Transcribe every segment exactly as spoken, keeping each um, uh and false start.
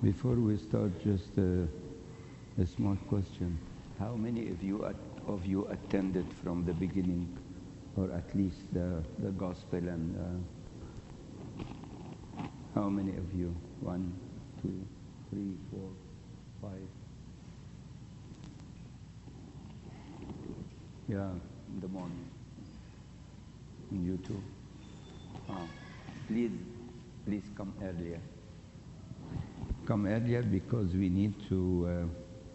Before we start, just a, a small question. How many of you at, of you attended from the beginning, or at least the, the gospel? And uh, how many of you? One, two, three, four, five. Yeah, in the morning. And you too. Ah, please, please come earlier. Come earlier because we need to uh,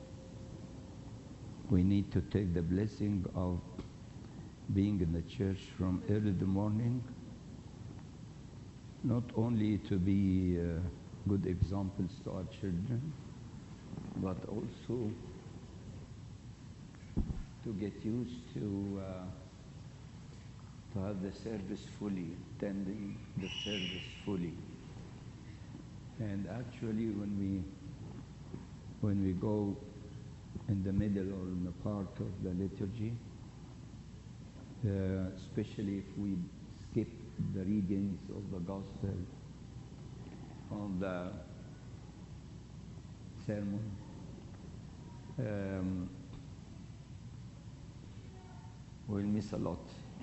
we need to take the blessing of being in the church from early in the morning, not only to be uh, good examples to our children, but also to get used to uh, to have the service fully, attending the service fully. And actually, when we when we go in the middle or in the part of the liturgy, uh, especially if we skip the readings of the gospel on the sermon, um, we'll miss a lot,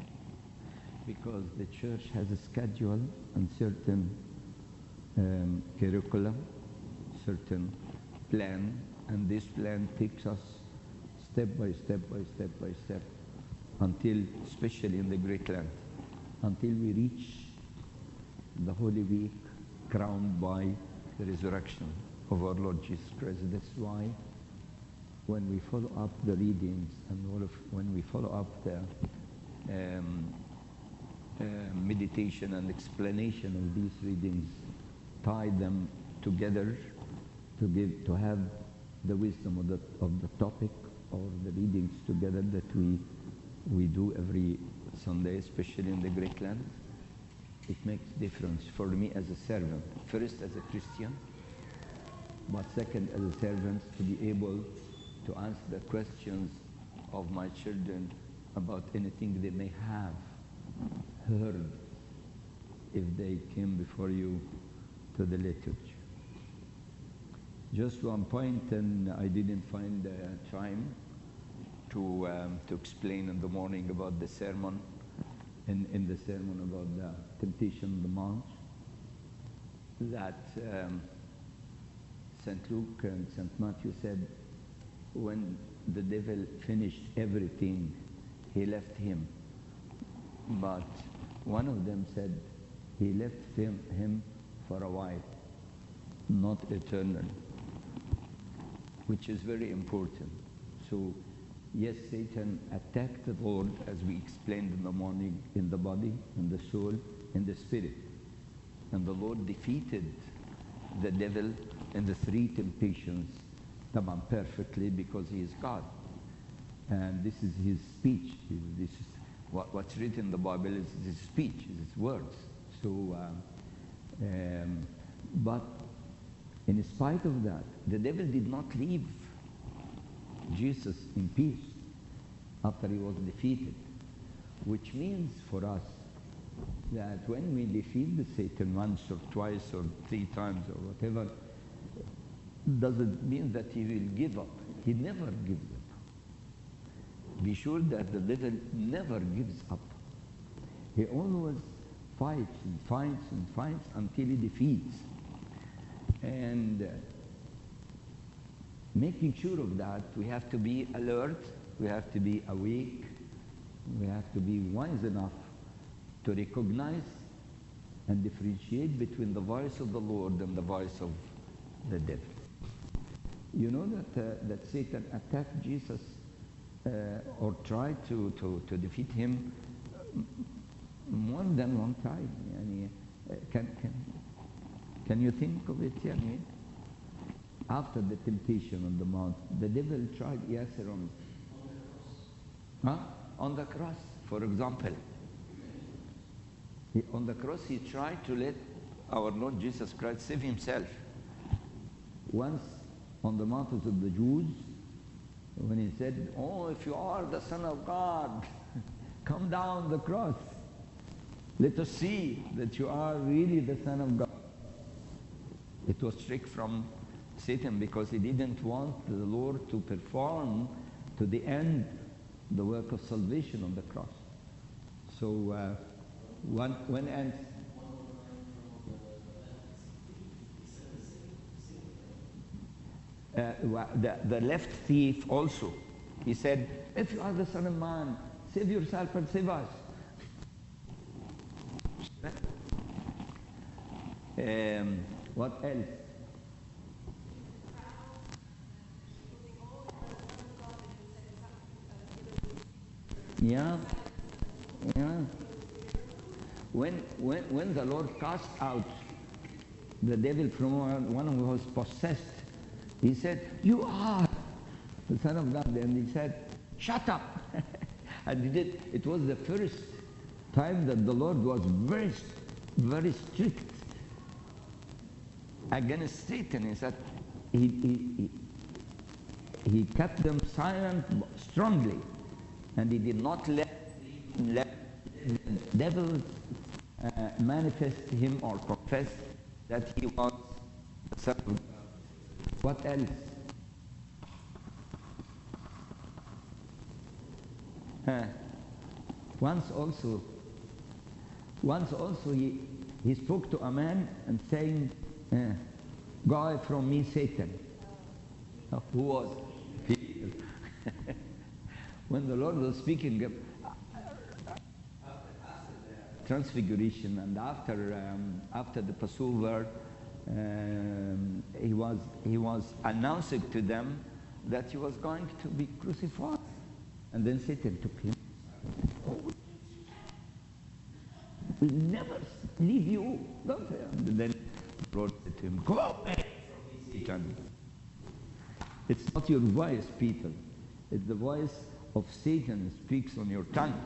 because the church has a schedule and certain Um, curriculum, certain plan, and this plan takes us step by step by step by step until, especially in the Great Land, until we reach the Holy Week crowned by the resurrection of our Lord Jesus Christ. That's why when we follow up the readings and all of, when we follow up the um, uh, meditation and explanation of these readings, tie them together to give to have the wisdom of the of the topic or the readings together that we we do every Sunday, especially in the Great Land. It makes difference for me as a servant, first as a Christian, but second as a servant, to be able to answer the questions of my children about anything they may have heard if they came before you to the liturgy. Just one point, and I didn't find uh, time to um, to explain in the morning about the sermon, in, in the sermon about the temptation on the mount, that um, Saint Luke and Saint Matthew said when the devil finished everything, he left him. But one of them said he left him, him for a while, not eternal, which is very important. So, yes, Satan attacked the Lord, as we explained in the morning, in the body, in the soul, in the spirit. And the Lord defeated the devil in the three temptations, Taman, perfectly, because he is God. And this is his speech. This is what, what's written in the Bible is his speech, is his words. So, um, Um, but in spite of that, the devil did not leave Jesus in peace after he was defeated, which means for us that when we defeat the Satan once or twice or three times or whatever, doesn't mean that he will give up. He never gives up. Be sure that the devil never gives up. He always fights and fights and fights until he defeats. And uh, making sure of that, we have to be alert, we have to be awake, we have to be wise enough to recognize and differentiate between the voice of the Lord and the voice of the devil. You know that, uh, that Satan attacked Jesus uh, or tried to, to, to defeat him more than one time. Yani, uh, can, can, can you think of it? Yani? After the temptation on the mount, the devil tried, yes, on, huh? on the cross, for example. He, on the cross, he tried to let our Lord Jesus Christ save himself. Once on the mountains of the Jews, when he said, "Oh, if you are the Son of God, come down the cross. Let us see that you are really the Son of God." It was trick from Satan, because he didn't want the Lord to perform to the end the work of salvation on the cross. So uh, one, when and uh, the, the left thief also, he said, if you are the Son of Man, save yourself and save us. Um, what else? Yeah, yeah. When, when, when the Lord cast out the devil from one one who was possessed, he said, you are the Son of God. And he said, shut up. And he did. It was the first time that the Lord was very, very strict against Satan. He said, he, he, he, he kept them silent strongly. And he did not let, let the devil uh, manifest him or confess that he was the Son of God. What else? Uh, once also, once also he, he spoke to a man and saying, uh, go away from me, Satan. Uh, who was? Peter. When the Lord was speaking, uh, transfiguration, and after um, after the Passover, um, he was he was announcing to them that he was going to be crucified, and then Satan took him. Oh, we'll never leave you. Don't say. And then the Lord said to him, "Go away, Satan. It's not your voice, Peter. It's the voice of Satan speaks on your tongue."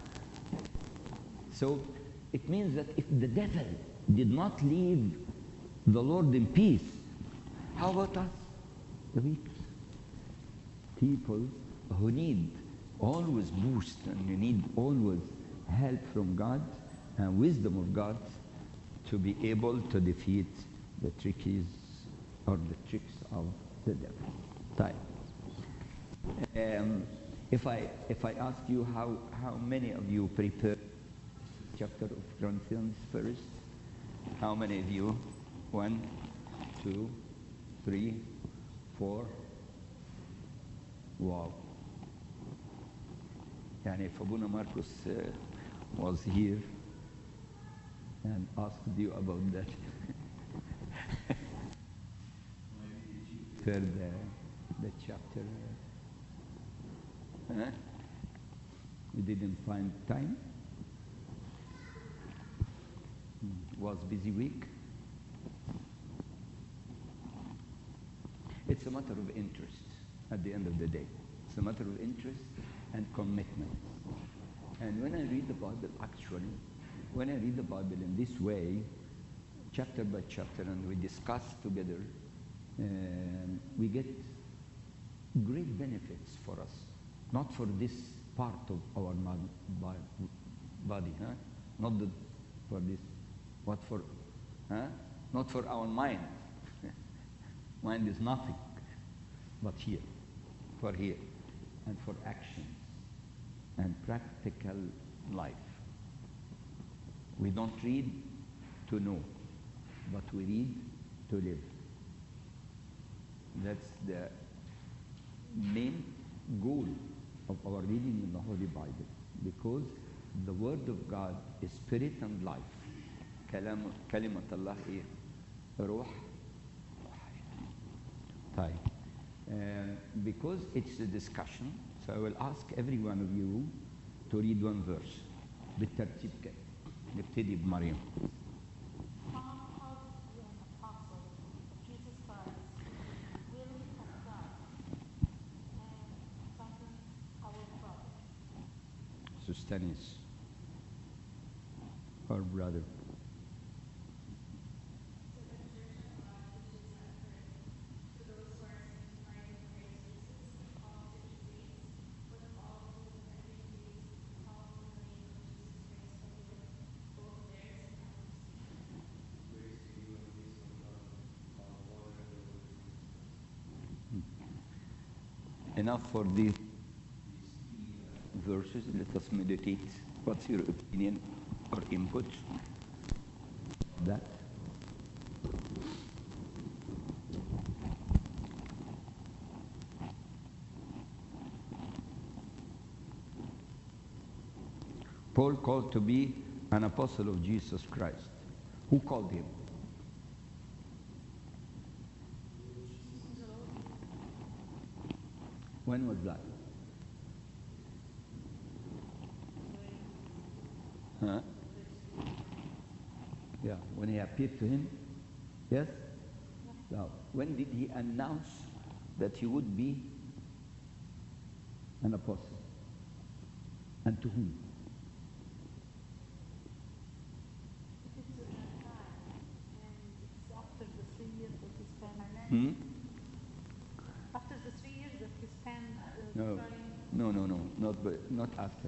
So it means that if the devil did not leave the Lord in peace, how about us, the weak people who need always boost, and you need always help from God and wisdom of God to be able to defeat the trickies or the tricks of the devil. Time. Um, if I if I ask you how how many of you prepared chapter of Corinthians first, how many of you? One, two, three, four. Wow. Yani if Abuna Marcus uh, was here and asked you about that, for the the chapter. Huh? You didn't find time? Was busy week? It's a matter of interest at the end of the day. It's a matter of interest and commitment. And when I read the Bible, actually, when I read the Bible in this way, chapter by chapter, and we discuss together, um, we get great benefits for us. Not for this part of our body, huh? Not the, for this, what for, huh? Not for our mind. Mind is nothing, but here, for here, and for actions and practical life. We don't read to know, but we read to live. That's the main goal of our reading in the Holy Bible, because the Word of God is spirit and life. كلام كلمة الله إيه؟ روح. طيب. Uh, because it's a discussion, so I will ask every one of you to read one verse. بالترتيب كده. نبتدي بمريم. Sustanis, our brother. enough for these verses. Let us meditate. What's your opinion or input? That. Paul called to be an apostle of Jesus Christ. Who called him? When was that? Huh? Yeah, when he appeared to him? Yes? Now, when did he announce that he would be an apostle? And to whom? After the three years that he spent. Hmm? After the three years that he spent uh, No, trying. no, no, no, not, but not after.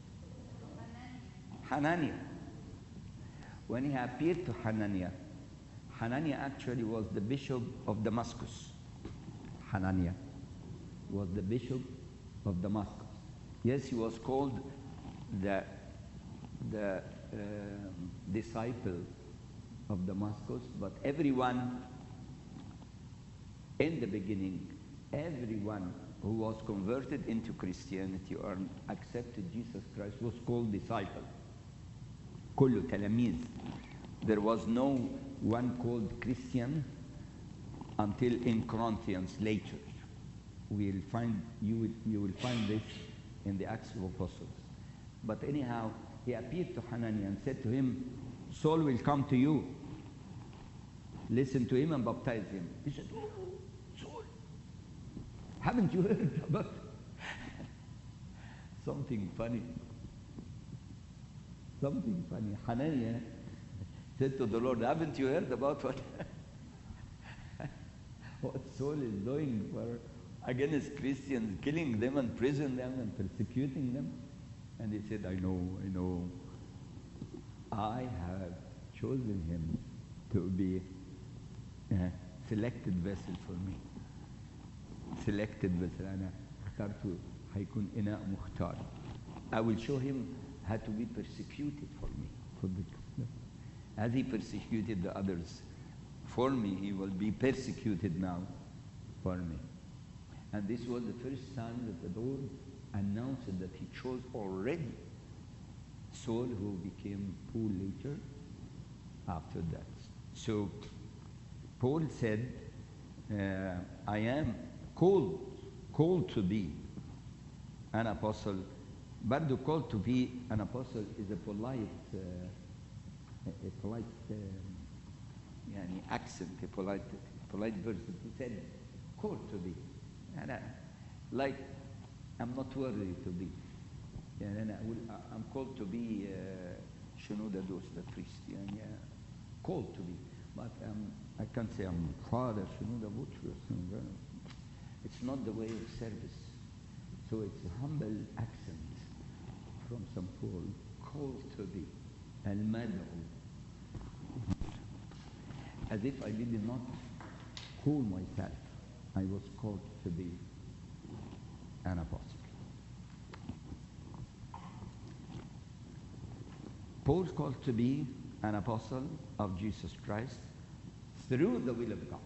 Hananiah. When he appeared to Hananiah, Hananiah actually was the bishop of Damascus. Hananiah was the bishop of Damascus. Yes, he was called the, the uh, disciple of Damascus, but everyone in the beginning, everyone who was converted into Christianity or accepted Jesus Christ was called disciple. كله تلاميذ. There was no one called Christian until in Corinthians later. We'll find, you will, you will find this in the Acts of Apostles. But anyhow, he appeared to Hananiah and said to him, Saul will come to you. Listen to him and baptize him. He said, oh, Saul, haven't you heard about something funny? Something funny. Hananiah said to the Lord, haven't you heard about what, what Saul is doing for against Christians, killing them and imprisoning them and persecuting them? And he said, I know, I know. I have chosen him to be a selected vessel for me. Selected vessel. أنا اخترته هيكون إناء مختار. I will show him how to be persecuted for me. For the, as he persecuted the others for me, he will be persecuted now for me. And this was the first time that the Lord announced that he chose already Saul, who became Paul later after that. So Paul said, uh, I am called, called to be an apostle. But the call to be an apostle is a polite, uh, a, a polite uh, يعني accent, a polite, polite version. He said, called to be. And I, like, I'm not worthy to be. يعني أنا أقول I'm called to be شنودة دوس the priest. يعني called to be. But um, I can't say I'm father شنودة Butros. It's not the way of service. So it's a humble accent from Saint Paul, called to be, al-mad'u. As if I did not call myself, I was called to be an apostle. Paul's called to be an apostle of Jesus Christ through the will of God.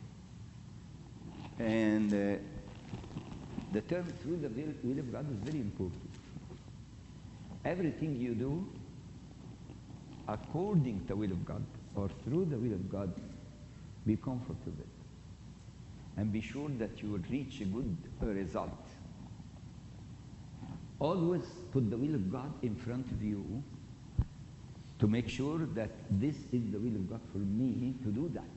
And uh, the term through the will, will of God is very important. Everything you do according to the will of God or through the will of God, be comfortable and be sure that you will reach a good result. Always put the will of God in front of you to make sure that this is the will of God for me to do that.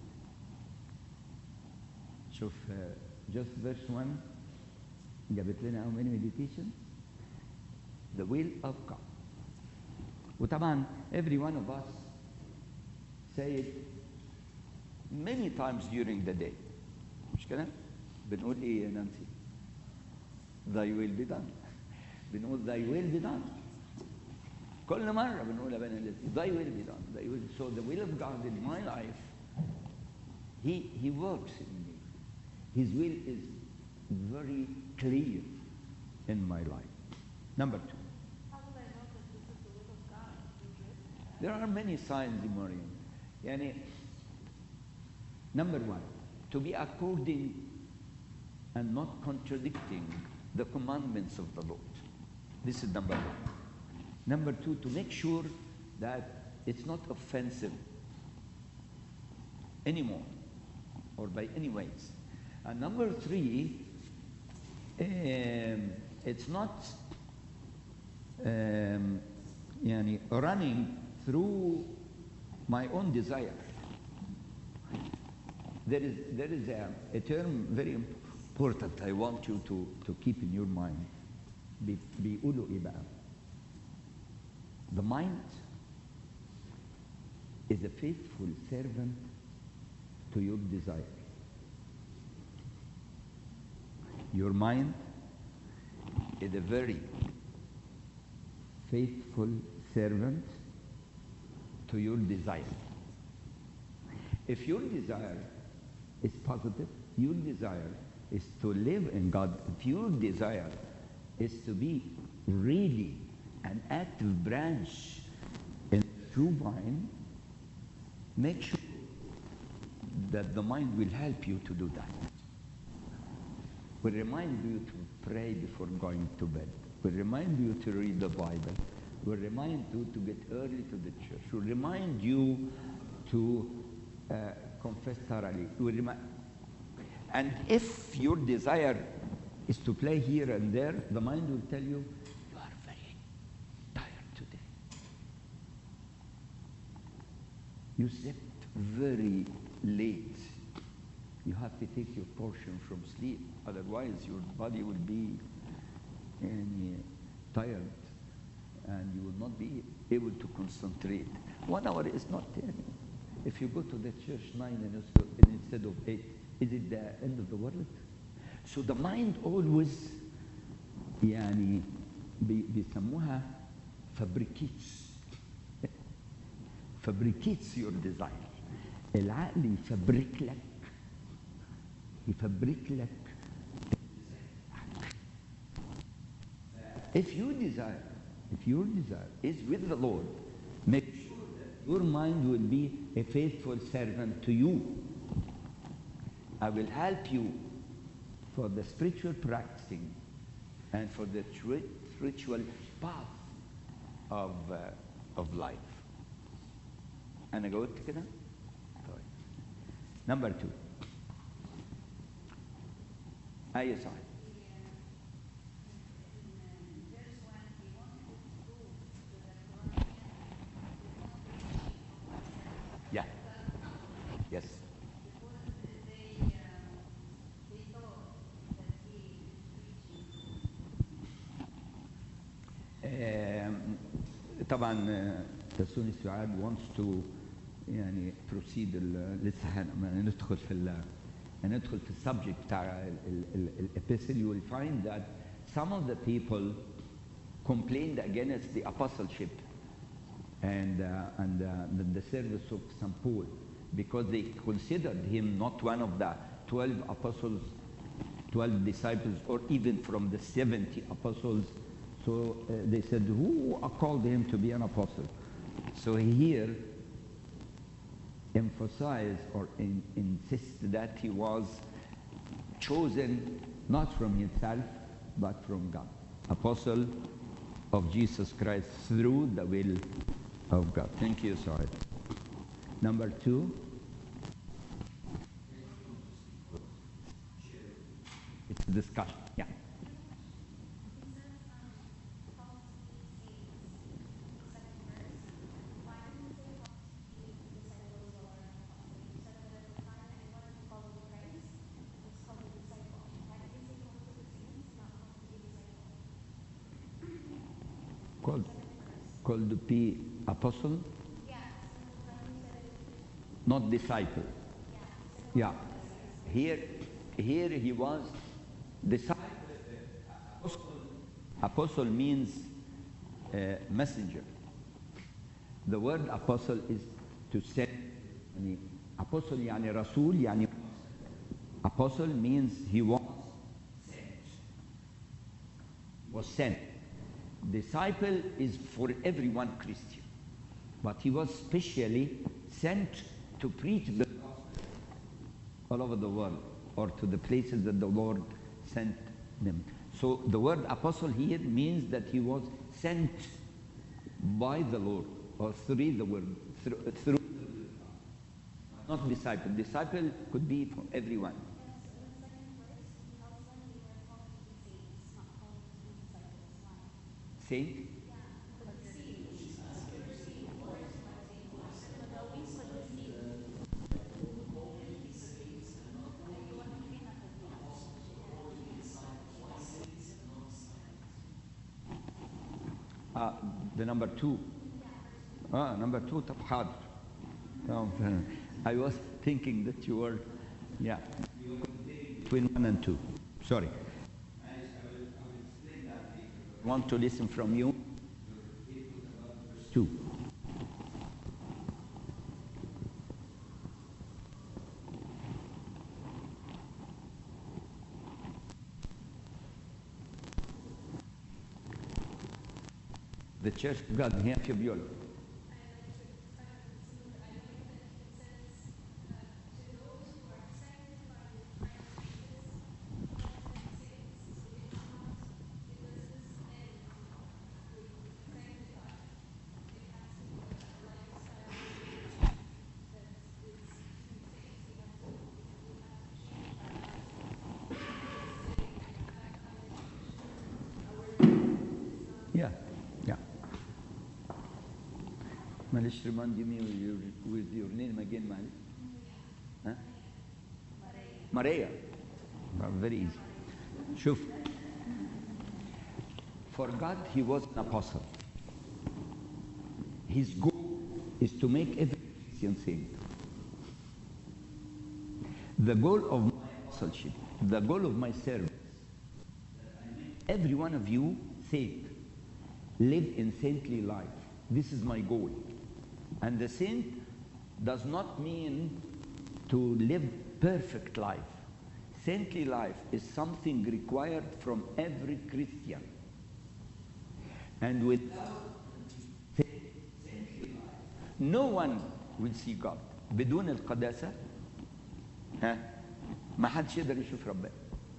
شوف uh, just verse one جابت لنا how many meditation? The will of God. وطبعا every one of us say it many times during the day. مش كده؟ بنقول ايه يا نانسي؟ Thy will be done. بنقول thy will be done. كل مرة بنقولها بين الاتنين. Thy will be done. Thy will. So the will of God in my life, He He works in me. His will is very clear in my life. Number two, How will I know that this is the will of God? Is it? there are many signs, Mariam. Yani, number one, to be according and not contradicting the commandments of the Lord. This is number one. Number two, to make sure that it's not offensive anymore or by any ways. And number three, um, it's not um, yani, running through my own desire. There is, there is a, a term very important I want you to, to keep in your mind. بي- بيقولوا إيه بقى؟ The mind is a faithful servant to your desire. Your mind is a very faithful servant to your desire. If your desire is positive, your desire is to live in God, if your desire is to be really an active branch in the true vine, make sure that the mind will help you to do that. Will remind you to pray before going to bed. Will remind you to read the Bible. Will remind you to get early to the church. Will remind you to uh, confess thoroughly. Will remind, and if your desire is to play here and there, the mind will tell you, you are very tired today. You slept very late. You have to take your portion from sleep, otherwise your body will be uh, tired and you will not be able to concentrate. One hour is not ten. If you go to the church nine and instead of eight, is it the end of the world? So the mind always يعني بي- بيسموها fabricates fabricates your desire. العقل يفبرك لك يفبرك لك. If you desire, if your desire is with the Lord, make sure that your mind will be a faithful servant to you. I will help you for the spiritual practicing and for the tri- spiritual path of, uh, of life. أنا جاوبت كده؟ طيب. Number two. أي صحيح. Yeah. Yes. Um, طبعا آه، تسوني سعاد wants to يعني proceed ال- لسه هن- ندخل في ال ندخل في السبجكت بتاع الابيسل. You will find that some of the people complained against the apostleship and uh, and uh, the, the service of Saint Paul because they considered him not one of the twelve apostles, twelve disciples, or even from the seventy apostles. So uh, they said, who called him to be an apostle? So here emphasize or in, insist that he was chosen not from himself but from God, apostle of Jesus Christ through the will of God. Thank you, sorry. Number two, it's discussion. Yeah. Called, called to be apostle, not disciple. Yeah. Here, here he was disciple. Apostle, apostle means uh, messenger. The word apostle is to send. يعني apostle يعني رسول يعني apostle means he was was sent. Disciple is for everyone Christian. But he was specially sent to preach the gospel all over the world, or to the places that the Lord sent them. So the word apostle here means that he was sent by the Lord, or through the word, through, through not disciple. Disciple could be for everyone. Saint? Uh, the number two. Ah, number two, طب حاضر. طب, I was thinking that you were, yeah, between one and two. Sorry. I want to listen from you. Two. The Church of God here في بيقول yeah, yeah. معلش remind me with your, with your name again, معلش. Huh? Maria. Very easy. شوف. For God, he was an apostle. His goal is to make every Christian saint. The goal of my apostleship, the goal of my service, every one of you saint, live in saintly life. This is my goal. And the saint does not mean to live perfect life. Saintly life is something required from every Christian. And without saintly life, no one will see God. بدون القداسة ها ما حدش يقدر يشوف ربنا.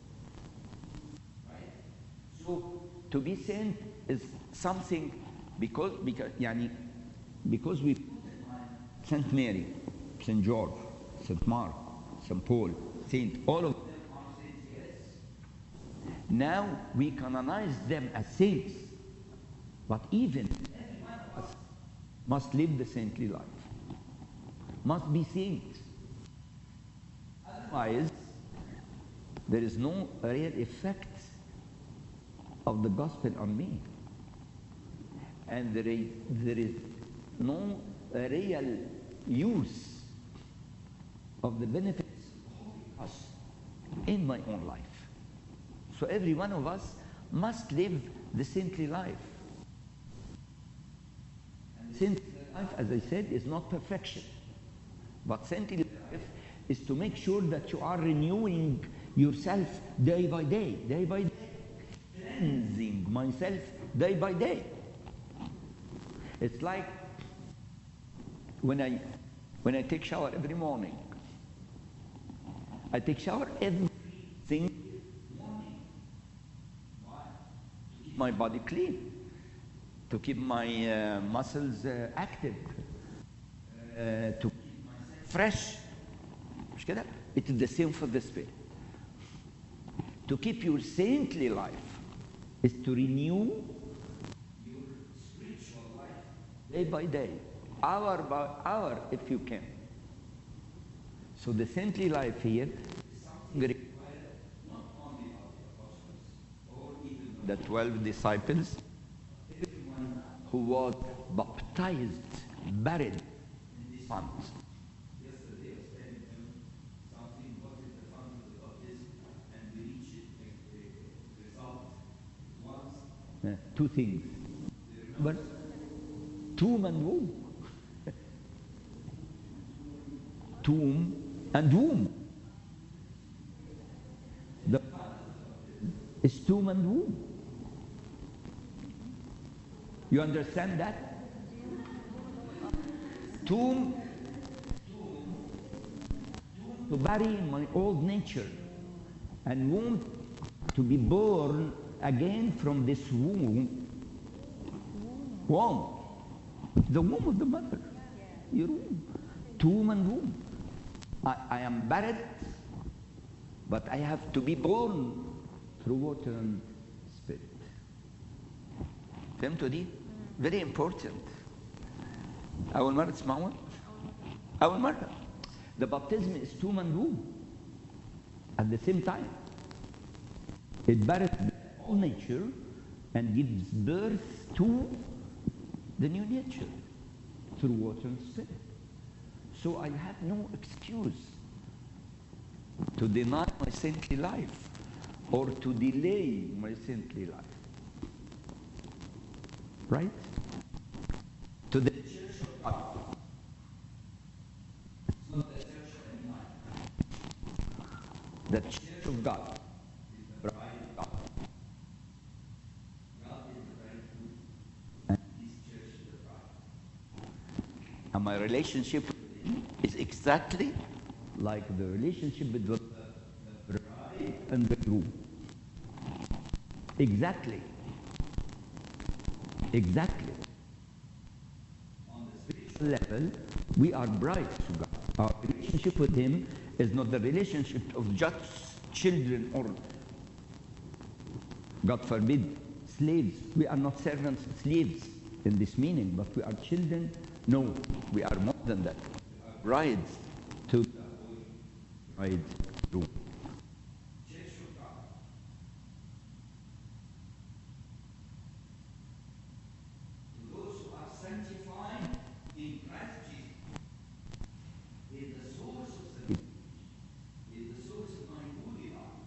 So to be saint is something because because يعني because we Saint Mary, Saint George, Saint Mark, Saint Paul, Saint, all of them are saints, yes. Now we canonize them as saints, but even every one of us must live the saintly life, must be saints. Otherwise, there is no real effect of the gospel on me. And there is, there is no real use of the benefits of us in my own life. So every one of us must live the saintly life. And saintly life, as I said, is not perfection. But saintly life is to make sure that you are renewing yourself day by day, day by day, cleansing myself day by day. It's like when I when I take shower every morning. I take shower every single morning. Why? To keep my body clean, to keep my uh, muscles uh, active, uh, to keep myself fresh. مش كده؟ It is the same for the spirit. To keep your saintly life is to renew your spiritual life day by day, hour by hour if you can. So the saintly life here is something required not only of the apostles or even the twelve disciples, everyone who was baptized, buried in these fonts. Yesterday I was telling them something, what is the font of the baptism, and we reached a, a, a result. It was uh, two things. But tomb and womb. Tomb and womb. The is tomb and womb. You understand that? Tomb, to bury my old nature, and womb to be born again from this womb. Womb. The womb of the mother. Your womb. Tomb and womb. I, I am buried, but I have to be born through water and spirit. فهمتوا دي؟ Very important. أول مرة تسمعوها؟ أول مرة. The baptism is tomb and womb at the same time. It buries all nature and gives birth to the new nature through water and spirit. So I have no excuse to deny my saintly life or to delay my saintly life. Right? To the church of God. It's not the church of any man. The church of God is the bride of God. God is the bridegroom, and this church is the bride. And my relationship with him is exactly like the relationship with the bride and the groom. Exactly. Exactly. On the spiritual level, we are brides to God. Our relationship with him is not the relationship of just children or, God forbid, slaves. We are not servants, slaves in this meaning, but we are children. No, we are more than that. We are brides to the bridegroom. Church of God. To those who are sanctified in Christ Jesus, is the source of sanctification, is the source of my holy life,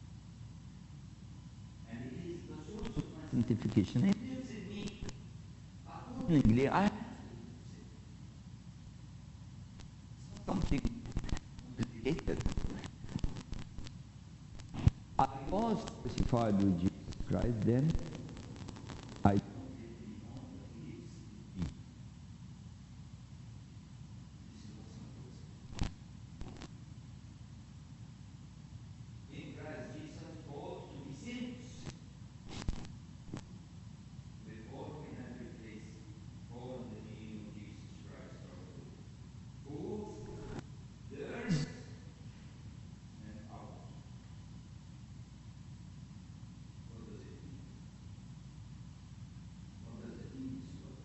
and it is the source of my sanctification. It lives in me. Accordingly, I have something complicated. I was crucified with Jesus Christ, then I in Christ Jesus called to be saints. Before we have replaced all the name of Jesus Christ our Lord. Both theirs and ours. What does it mean? What does it mean, this word?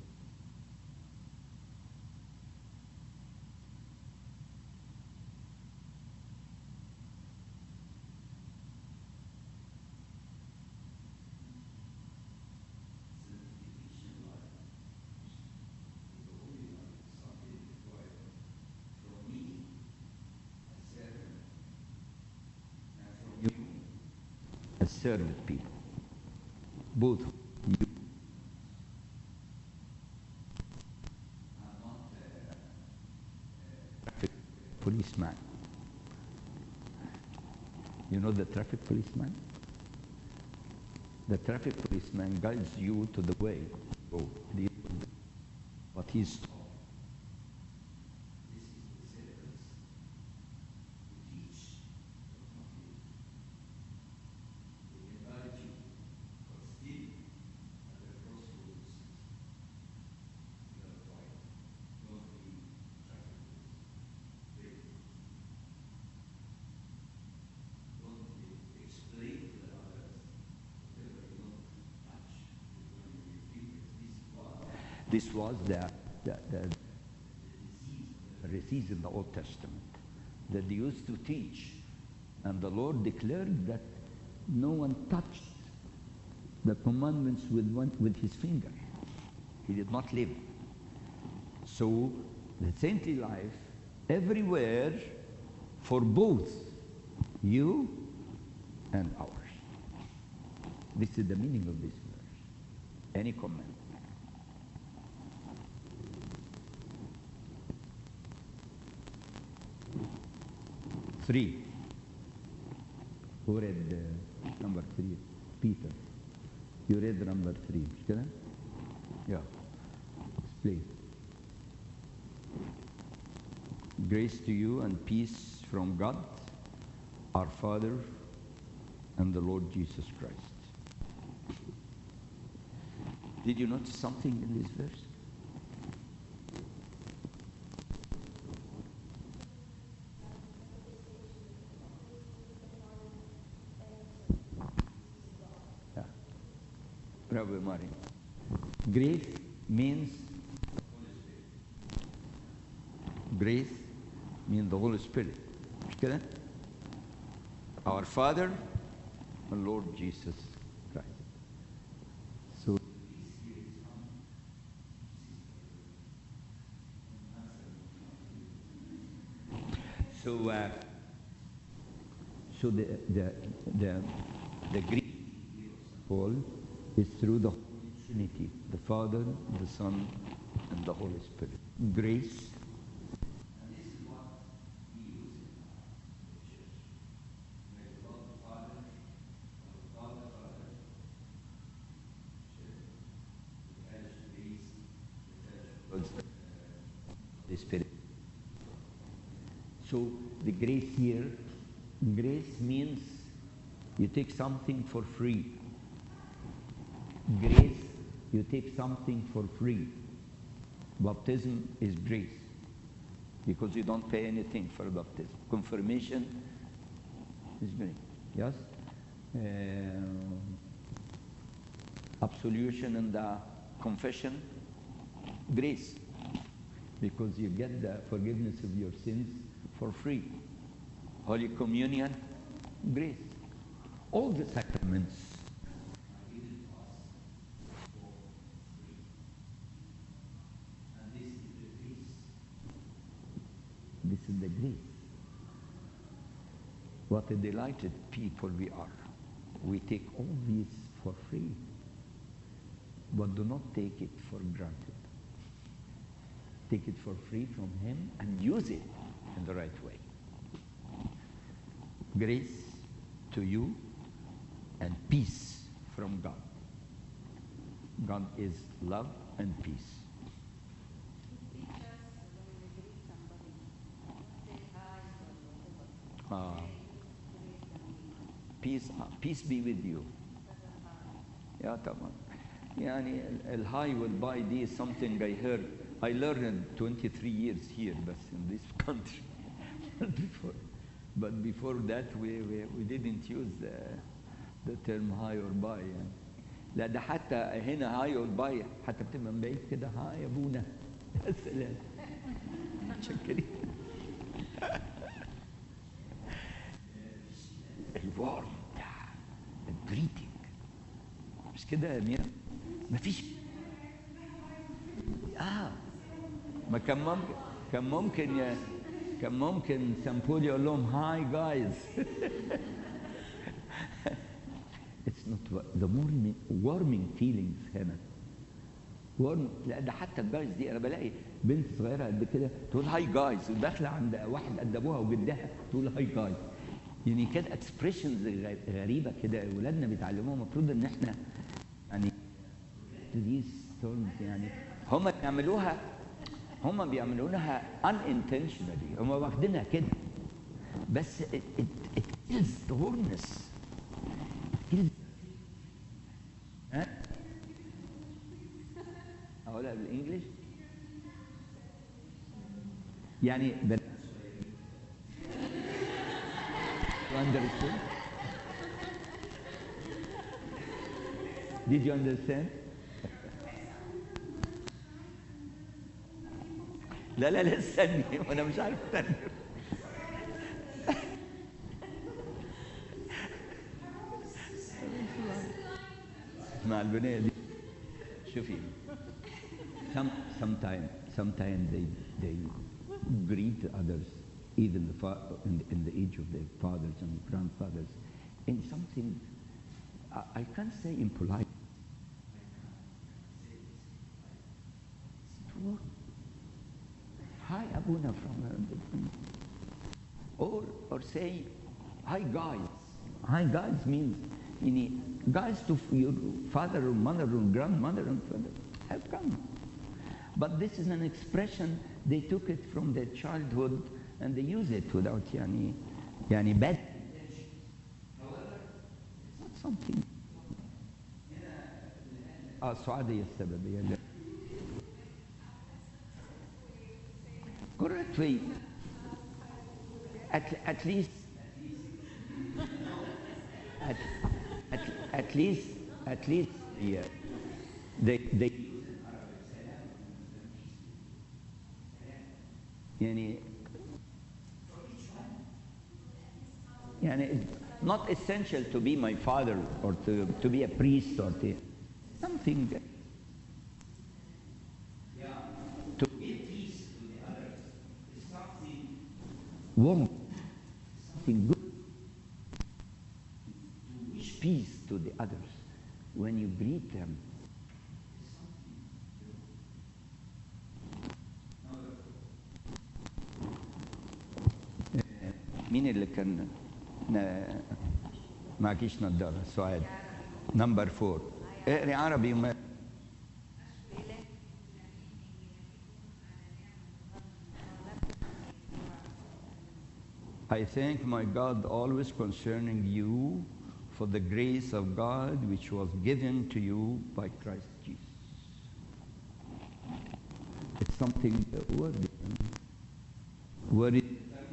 Sanctification life. The holy life is something required from me, a servant, and from you, a servant people. Both you are not a, a traffic policeman. You know the traffic policeman? The traffic policeman guides you to the way to go. But he's taught. This is the servants who teach but not live. They can guide you, but still at the crossroads, you gotta fight. Don't be traffic police. Wait. Don't explain to the others whatever you don't touch with your fingers. This was the, the, the, the disease in the Old Testament that they used to teach. And the Lord declared that no one touched the commandments with, one, with his finger. He did not live. So the saintly life everywhere for both you and ours. This is the meaning of this verse. Any comment? Three. Who read uh, number three? Peter. You read number three, مش كده؟ Yeah. Explain. Grace to you and peace from God, our Father, and the Lord Jesus Christ. Did you notice something in this verse? Yeah. Bravo, Mari. Grace means grace means the Holy Spirit. مش كده؟ Our Father and Lord Jesus Christ. So so uh, so the the the the Greek Paul is through the Holy Trinity, the Father, the Son, and the Holy Spirit. Grace. The Spirit. So the grace here, grace means you take something for free. Grace, you take something for free. Baptism is grace because you don't pay anything for baptism. Confirmation is grace. Yes? Uh, absolution and the confession, grace. Because you get the forgiveness of your sins for free. Holy Communion, grace. All the sacraments are given to us for free. And this is the grace. This is the grace. What a delighted people we are. We take all these for free, but do not take it for granted. Take it for free from Him and use it in the right way. Grace to you and peace from God. God is love and peace. Teach us when we greet somebody. Say hi or whatever. Uh, Say greet them. peace, uh, peace be with you. Yeah, طبعا. يعني الهاي والباي دي is something I heard. I learned twenty-three years here, but in this country. before, but before that, we, we, we didn't use the, the term high or buy. يعني. لا ده حتى هنا هاي or buy حتى بتبقى من بعيد كده هاي يا ابونا. يا سلام. متشكرين. الوارم بتاع البريتنج. مش كده يا ميرا؟ مفيش. اه ما كان ممكن كان ممكن يا كان ممكن سامبول يقول لهم هاي جايز. It's not the warming, warming feelings هنا. warm لا ده حتى الجايز دي انا بلاقي بنت صغيره قد كده تقول هاي جايز وداخله عند واحد قد ابوها وجدها تقول هاي جايز. يعني كده اكسبريشنز غريبه كده اولادنا بيتعلموها. المفروض ان احنا يعني these terms يعني هم بيعملوها هم بيعملوها unintentionally. هم واخدينها كده بس it, it, it kills the warmness. It kills. ها؟ أقولها بالإنجليش؟ يعني بل... You understand? Did you understand? لا لا لا استني وانا مش عارف استني. مع البنية دي شوفي some sometimes sometimes they they greet others even the fa- in, the, in the age of their fathers and grandfathers in something I, I can't say impolite. Hi Abuna from uh, or or say hi guys. Hi guys means you need guys to your father or mother or grandmother and father. have come. But this is an expression, they took it from their childhood and they use it without yani, yani bad intention. However, it's not something. اه السعادية السببية. Correct way. At, at least at, at, at least at least yeah, they they يعني يعني it's not essential to be my father or to, to be a priest or to, something that, to give peace to the others is something warm, something good. To wish peace to the others when you greet them. مين اللي كان نا- معكيش نظارة سعاد نمبر فور اقري عربي وما I thank my God always concerning you for the grace of God which was given to you by Christ Jesus. It's something worthy. Worthy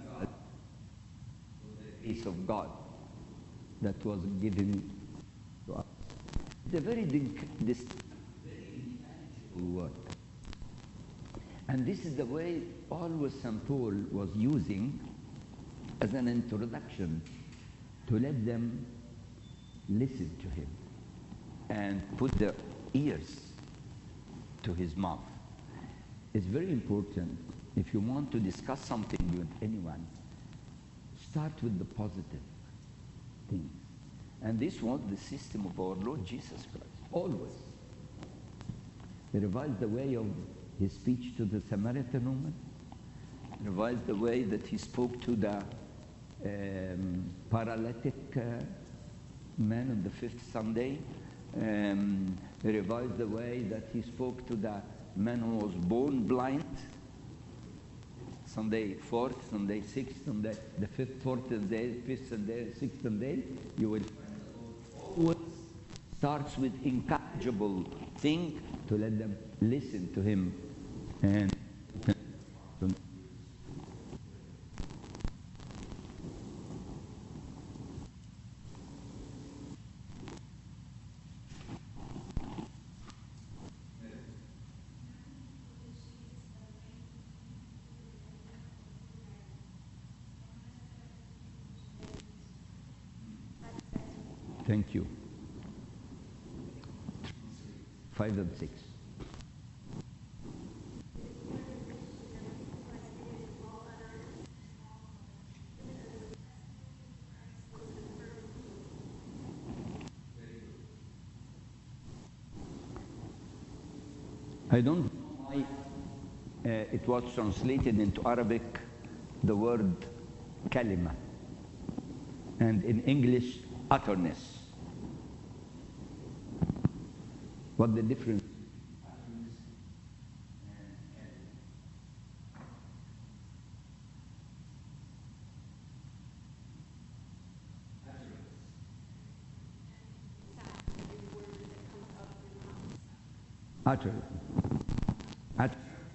grace of God that was given to us. It's a very distinct word. And this is the way always Saint Paul was using as an introduction to let them listen to him and put their ears to his mouth. It's very important if you want to discuss something with anyone, start with the positive things. And this was the system of our Lord Jesus Christ, always. He revised the way of his speech to the Samaritan woman, revised the way that he spoke to the um, paralytic uh, man on the fifth Sunday, um, he revised the way that he spoke to the man who was born blind, Sunday fourth, Sunday sixth, Sunday the fifth, fourth Sunday, fifth Sunday, sixth Sunday, you will always starts with incorrigible thing to let them listen to him and thank you. Five and six. I don't know why uh, it was translated into Arabic the word kalima, and in English utterness. What the difference? Utter. Utter.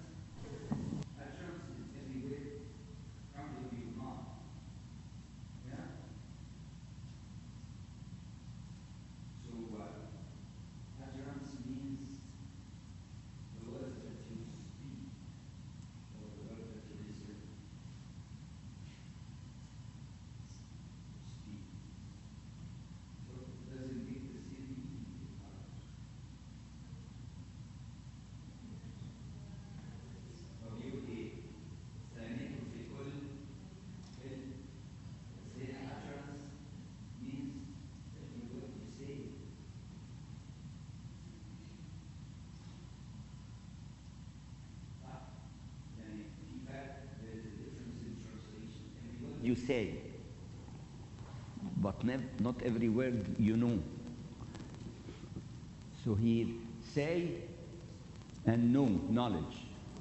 You say, but nev- not every word you know. So he say and know, knowledge.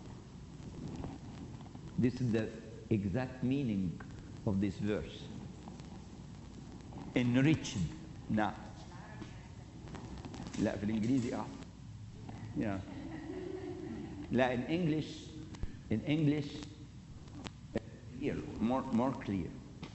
This is the exact meaning of this verse. Enriched. نعم. لا في الإنجليزي اه. Yeah. لا in English, in English, clear, more more clear.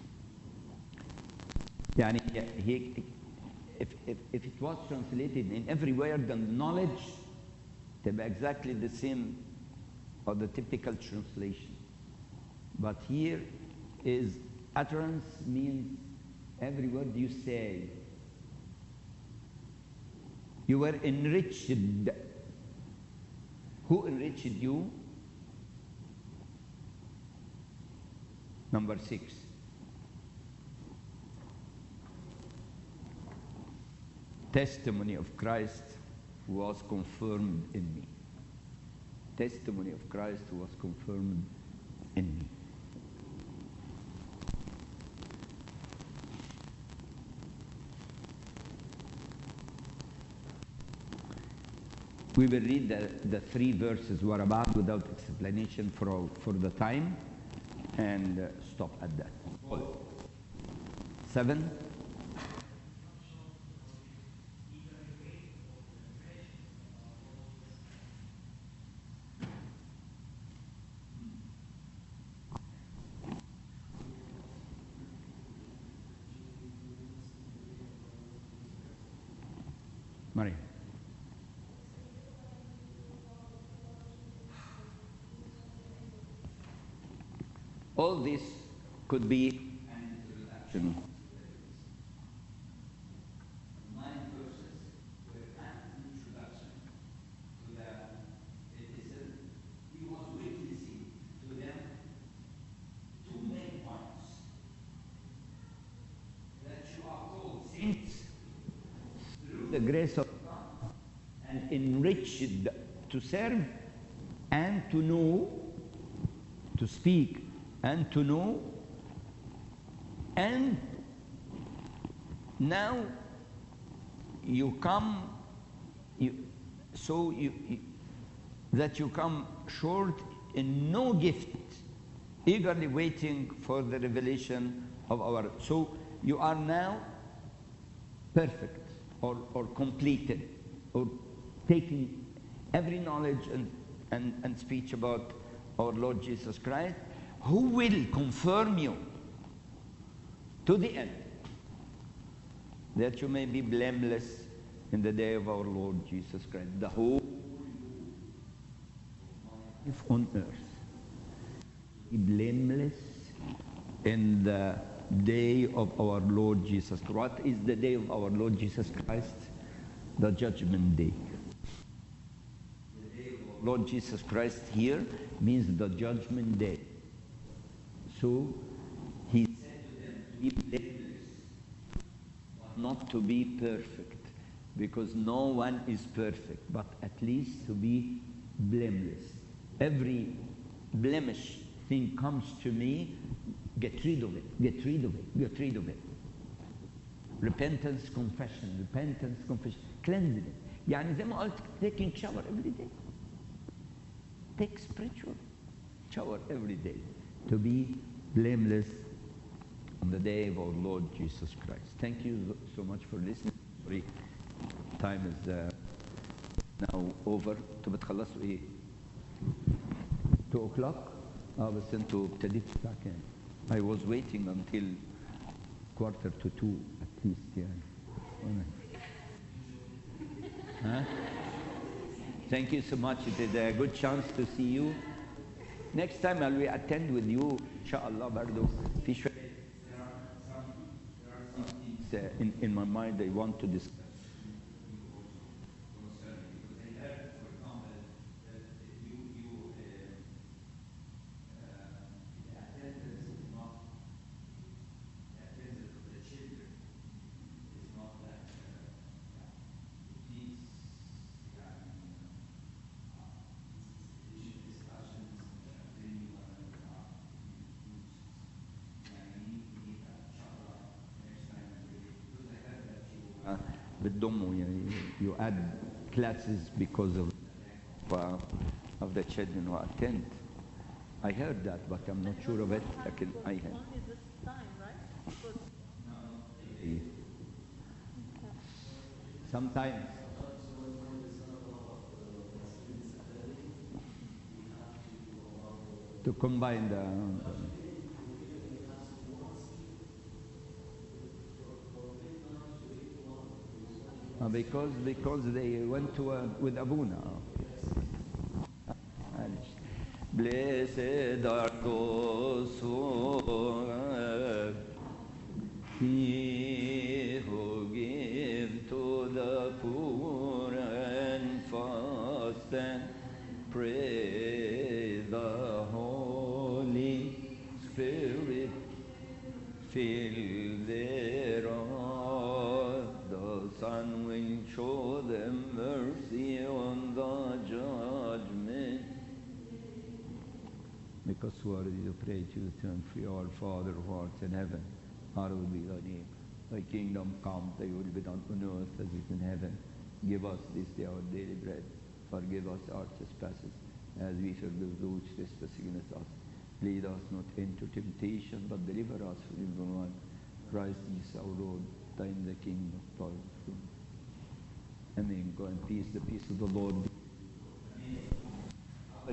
يعني he, if, if, if it was translated in every word and knowledge, تبقى exactly the same or the typical translation. But here is utterance means every word you say. You were enriched. Who enriched you? Number six. Testimony of Christ was confirmed in me. Testimony of Christ was confirmed in me. We will read the, the three verses were about without explanation for, for the time and uh, stop at that. Seven. Maria. All this could be an introduction. Nine verses were an introduction to the epistle. He was witnessing to them two main points. That you are called saints through the grace of God and enriched to serve and to know, to speak and to know, and now you come, you, so you, you, that you come short in no gift, eagerly waiting for the revelation of our, so you are now perfect or, or completed or taking every knowledge and, and, and speech about our Lord Jesus Christ, who will confirm you to the end, that you may be blameless in the day of our Lord Jesus Christ. The whole life on earth, be blameless in the day of our Lord Jesus Christ. What is the day of our Lord Jesus Christ? The judgment day. The day of our Lord Jesus Christ here means the judgment day. So he said to them to be blameless, but not to be perfect, because no one is perfect, but at least to be blameless. Every blemish thing comes to me, get rid of it, get rid of it, get rid of it. Repentance, confession, repentance, confession, cleansing it. يعني زي ما قلت, taking shower every day. Take spiritual shower every day to be blameless on the day of our Lord Jesus Christ. Thank you so much for listening. Sorry, time is uh, now over. انتوا بتخلصوا ايه؟ two o'clock? اه بس انتوا ابتديتوا الساعة كام؟ I was waiting until quarter to two at least يعني. Huh? Thank you so much. It is a good chance to see you. Next time I will attend with you, inshallah, برضو في شوية. There are some, there are some things uh, in, in my mind I want to discuss. بتضموا يعني you add classes because of uh, of the children who attend. I heard that, but I'm not sure of it. Sometimes لكن it was I heard. only this time, right? Because Sometimes. To combine the. Uh, because because they went to uh, with Abuna. معلش. Blessed are those who have he who give to the poor and fast and pray the Holy Spirit fill their heart. The Son will show them mercy on the judgment. Make us worthy to pray to the throne for our Father who art in heaven. Hallowed be thy name. Thy kingdom come, thy will be done on earth as it is in heaven. Give us this day our daily bread. Forgive us our trespasses, as we forgive those who trespass against us. Lead us not into temptation, but deliver us from evil one. Christ Jesus our Lord, thine is the kingdom, power, and throne. Amen. Go in peace. The peace of the Lord be